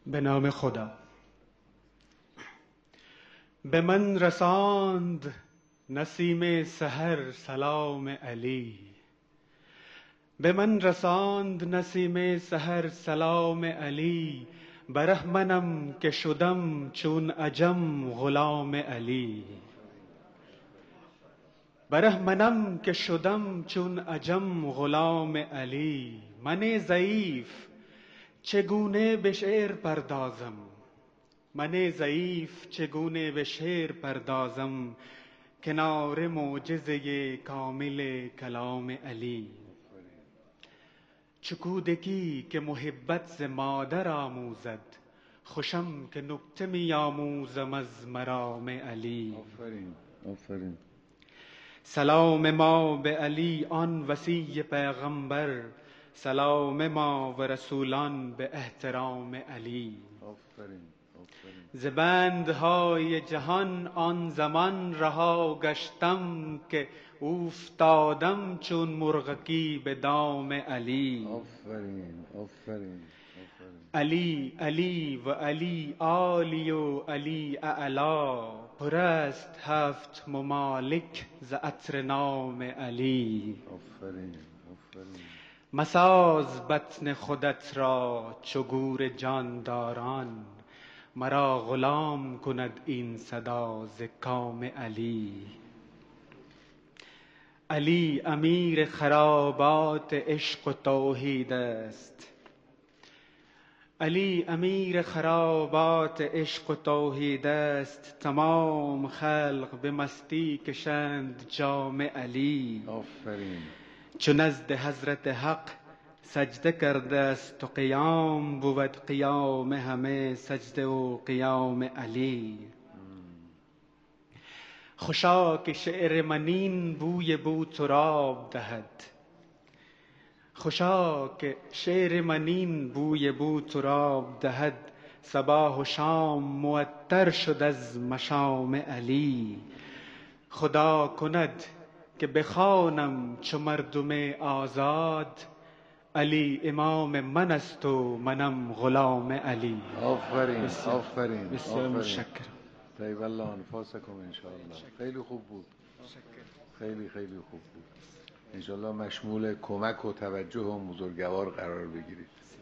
به نام خدا. به من رساند نسیم سحر سلام علی. به من رساند نسیم سحر سلام علی. برهمنم که شدم چون عجم غلام علی. برهمنم که شدم چون عجم غلام علی. من ضعیف چگونه به شعر پردازم. من ضعیف چگونه به شعر پردازم کنار معجزه کامل کلام علی. چو کودکی که محبت ز مادر آموزد، خوشم که نکته می آموزم از مرام علی. آفرین آفرین. سلام ما به علی آن وصی پیغمبر، سلام ما و رسولان به احترام علی. آفرین آفرین. ز بندهای جهان آن زمان رها گشتم که اوفتادم چون مرغکی به دام علی. آفرین آفرین. علی علی و علی عالی و علی اعلا، پر است هفت ممالک ز عطر نام علی. آفرین آفرین. مساز بطن خودت را چو گور جانداران، مرا غلام کند این صدا ز کام علی. علی امیر خرابات عشق و توحید است. علی امیر خرابات عشق و توحید است. تمام خلق به مستی کشند جام علی. آفرین. چو نزد حضرت حق سجده کرده است و قیام بود قیام همه سجده و قیام علی. خوشا که شعر من این بوی بوتراب دهد. خوشا که شعر من این بوی بوتراب دهد. صباح و شام معطر شد از مشام علی. خدا کند که بخوانم چو مردم آزاد، علی امام من است و منم غلام علی. آفرین آفرین. بسیار متشکرم. طیب الله انفاسکم انشاءالله. خیلی خوب بود. خیلی خیلی خوب بود. انشاءالله مشمول کمک و توجه و بزرگوار قرار بگیرید.